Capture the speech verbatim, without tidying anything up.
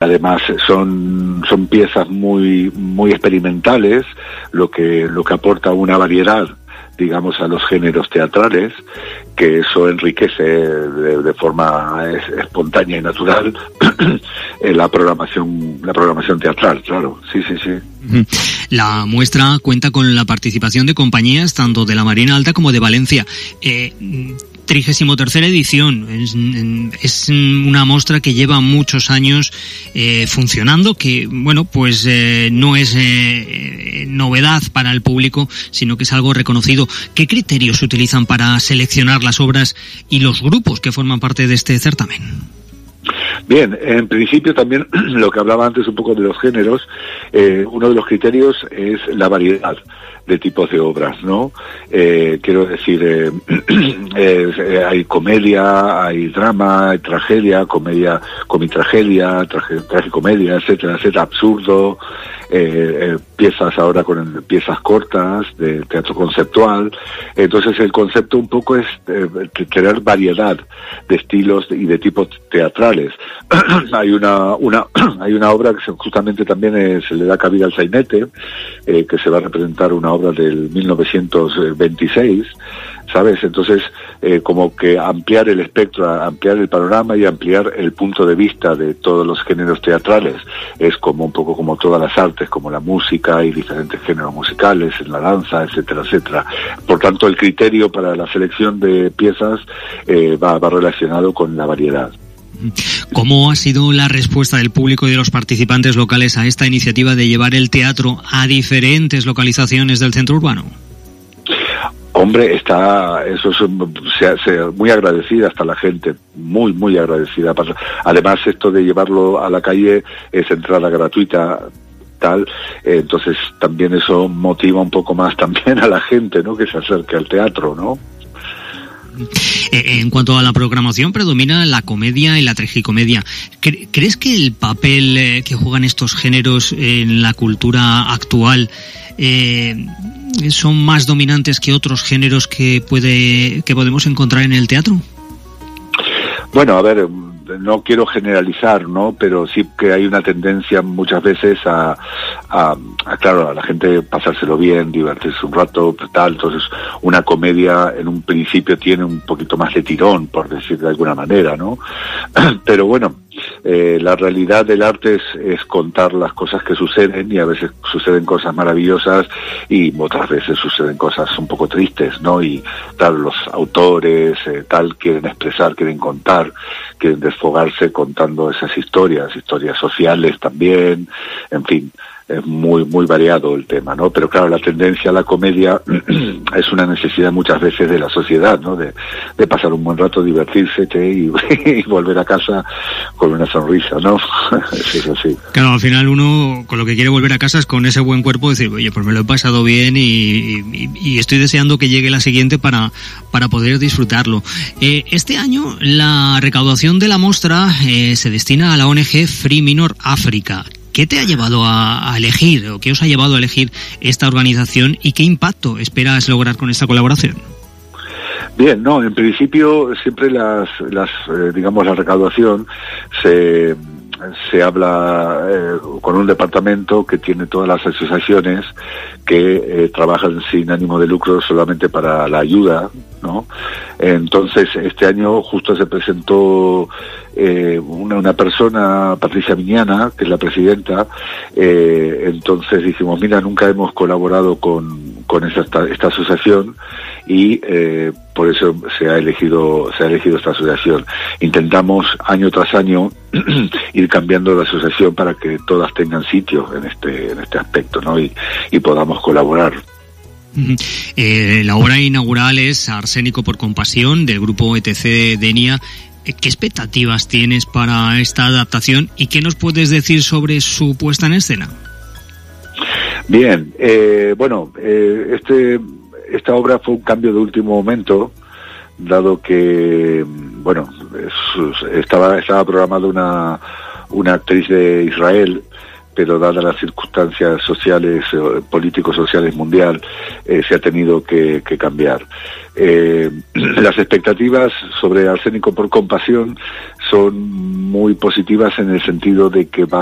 además son son piezas muy muy experimentales, lo que lo que aporta una variedad, digamos, a los géneros teatrales, que eso enriquece de, de forma es, espontánea y natural la programación la programación teatral, claro, sí, sí, sí. La muestra cuenta con la participación de compañías tanto de la Marina Alta como de Valencia. Eh, trigésimo tercera edición, es, es una muestra que lleva muchos años eh, funcionando, que bueno, pues eh, no es eh, novedad para el público, sino que es algo reconocido. ¿Qué criterios se utilizan para seleccionar las obras y los grupos que forman parte de este certamen? Bien, en principio también lo que hablaba antes un poco de los géneros, eh, uno de los criterios es la variedad de tipos de obras, ¿no? Eh, quiero decir, eh, eh, hay comedia, hay drama, hay tragedia, comedia, comitragedia, traje, tragicomedia, etcétera, etcétera, absurdo, eh, eh, piezas ahora con piezas cortas de teatro conceptual. Entonces el concepto un poco es eh, tener variedad de estilos y de tipos teatrales. hay una, una hay una obra que justamente también eh, se le da cabida al sainete, eh, que se va a representar una obra del mil novecientos veintiséis, ¿sabes? Entonces, eh, como que ampliar el espectro, ampliar el panorama y ampliar el punto de vista de todos los géneros teatrales. Es como un poco como todas las artes, como la música y diferentes géneros musicales, en la danza, etcétera, etcétera. Por tanto, el criterio para la selección de piezas eh, va, va relacionado con la variedad. ¿Cómo ha sido la respuesta del público y de los participantes locales a esta iniciativa de llevar el teatro a diferentes localizaciones del centro urbano? Hombre, está, eso es, se, se, muy agradecida hasta la gente, muy, muy agradecida. Además, esto de llevarlo a la calle es entrada gratuita, tal, entonces también eso motiva un poco más también a la gente, ¿no?, que se acerque al teatro, ¿no? En cuanto a la programación, predomina la comedia y la tragicomedia. ¿Crees que el papel que juegan estos géneros en la cultura actual eh, son más dominantes que otros géneros que puede que podemos encontrar en el teatro? Bueno, a ver, no quiero generalizar, ¿no? Pero sí que hay una tendencia muchas veces a, a, a claro, a la gente pasárselo bien, divertirse un rato, tal. Entonces, una comedia en un principio tiene un poquito más de tirón, por decir de alguna manera, ¿no? Pero bueno, eh, la realidad del arte es, es contar las cosas que suceden, y a veces suceden cosas maravillosas y otras veces suceden cosas un poco tristes, ¿no? Y tal, los autores, eh, tal, quieren expresar, quieren contar, quieren desfogarse contando esas historias, historias sociales también, en fin. Es muy muy variado el tema, ¿no? Pero claro, la tendencia a la comedia es una necesidad muchas veces de la sociedad, ¿no? De, de pasar un buen rato, divertirse y, y volver a casa con una sonrisa, ¿no? Es así. Claro, al final uno con lo que quiere volver a casa es con ese buen cuerpo decir, oye, pues me lo he pasado bien y, y, y estoy deseando que llegue la siguiente para, para poder disfrutarlo. Eh, este año la recaudación de la muestra eh, se destina a la O N G Free Minor África. ¿Qué te ha llevado a, a elegir, o qué os ha llevado a elegir esta organización, y qué impacto esperas lograr con esta colaboración? Bien, no, en principio siempre las, las eh, digamos, la recaudación se, se habla eh, con un departamento que tiene todas las asociaciones que eh, trabajan sin ánimo de lucro solamente para la ayuda, ¿no? Entonces, este año justo se presentó eh, una, una persona, Patricia Miñana, que es la presidenta. Eh, entonces dijimos, mira, nunca hemos colaborado con, con esta, esta asociación, y eh, por eso se ha elegido se ha elegido esta asociación. Intentamos año tras año ir cambiando la asociación para que todas tengan sitio en este en este aspecto, ¿no? Y, y podamos colaborar. Eh, la obra inaugural es Arsénico por compasión, del grupo E T C Denia. ¿Qué expectativas tienes para esta adaptación y qué nos puedes decir sobre su puesta en escena? Bien, eh, bueno, eh, este esta obra fue un cambio de último momento, dado que, bueno, estaba estaba programada una una actriz de Israel, pero dadas las circunstancias sociales, políticos sociales mundial, eh, se ha tenido que, que cambiar. Eh, las expectativas sobre Arsénico por compasión son muy positivas, en el sentido de que va